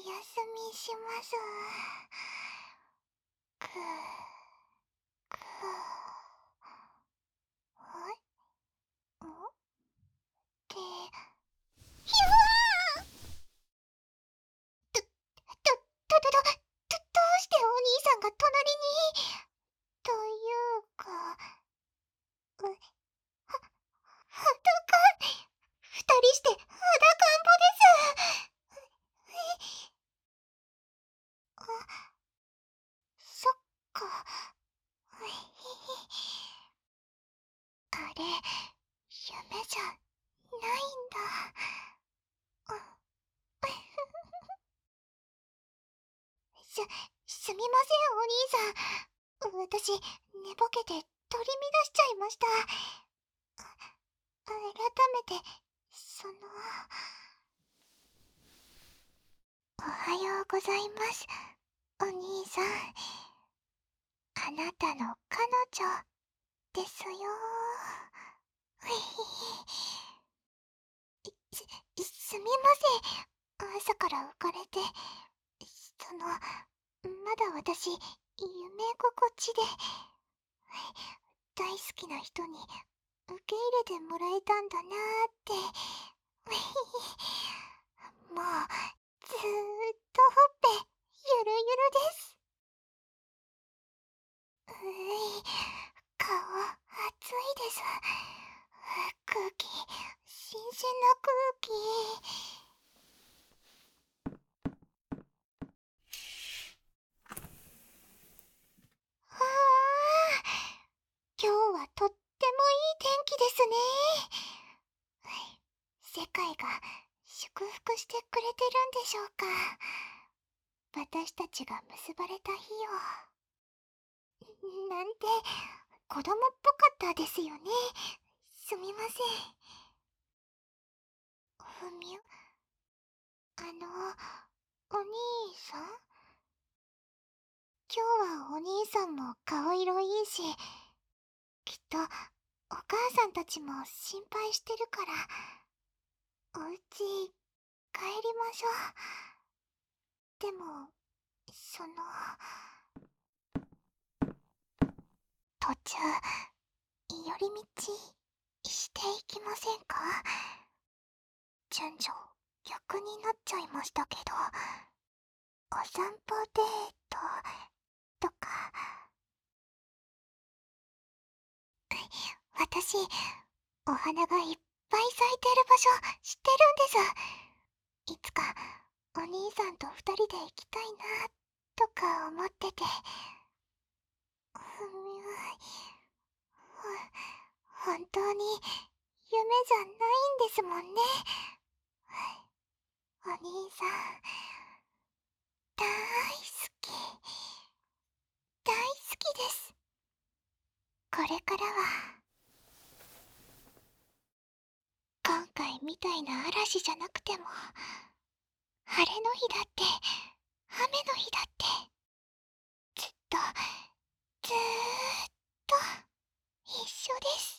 休みします。くくんってひゃーどうしてお兄さんが隣に。というか、は、裸。二人して裸んぼです。そっか。あれ、夢じゃないんだ。す、すみません、お兄さん。私、寝ぼけて取り乱しちゃいました。改めて、おはようございます、お兄さん。あなたの彼女ですよ。すみません。朝から浮かれて。まだ私、夢心地で、大好きな人に受け入れてもらえたんだなーって。もう、ずーっとほっぺ、ゆるゆるです。顔、熱いです。空気、新鮮な空気。ああ、今日はとってもいい天気ですね。世界が祝福してくれてるんでしょうか。私たちが結ばれた日を。なんて、子供っぽかったですよね。すみません。ふみゅ、お兄さん。今日はお兄さんも顔色いいし、きっとお母さんたちも心配してるから、おうち帰りましょう。でも、途中、寄り道していきませんか？順序、逆になっちゃいましたけど、お散歩デートとか。私、お花がいっぱい咲いてる場所知ってるんです。いつかお兄さんと二人で行きたいなとか思ってて。本当に夢じゃないんですもんね。お兄さん、大好き、大好きです。これからは、今回みたいな嵐じゃなくても、晴れの日だって、雨の日だって、ずっと、ずーっと、一緒です。